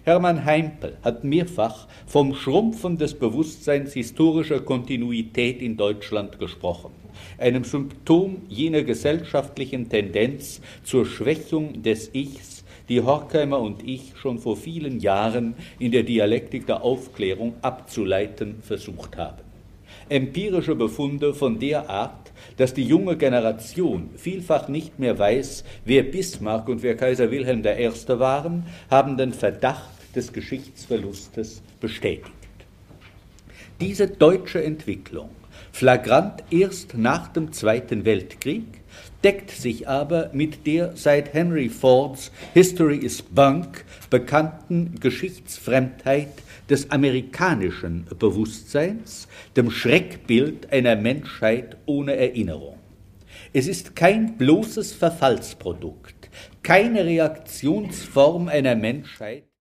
Hermann Heimpel hat mehrfach vom Schrumpfen des Bewusstseins historischer Kontinuität in Deutschland gesprochen, einem Symptom jener gesellschaftlichen Tendenz zur Schwächung des Ichs, die Horkheimer und ich schon vor vielen Jahren in der Dialektik der Aufklärung abzuleiten versucht haben. Empirische Befunde von der Art, dass die junge Generation vielfach nicht mehr weiß, wer Bismarck und wer Kaiser Wilhelm I. waren, haben den Verdacht des Geschichtsverlustes bestätigt. Diese deutsche Entwicklung, flagrant erst nach dem Zweiten Weltkrieg, deckt sich aber mit der seit Henry Fords History is Bunk bekannten Geschichtsfremdheit des amerikanischen Bewusstseins, dem Schreckbild einer Menschheit ohne Erinnerung. Es ist kein bloßes Verfallsprodukt, keine Reaktionsform einer Menschheit,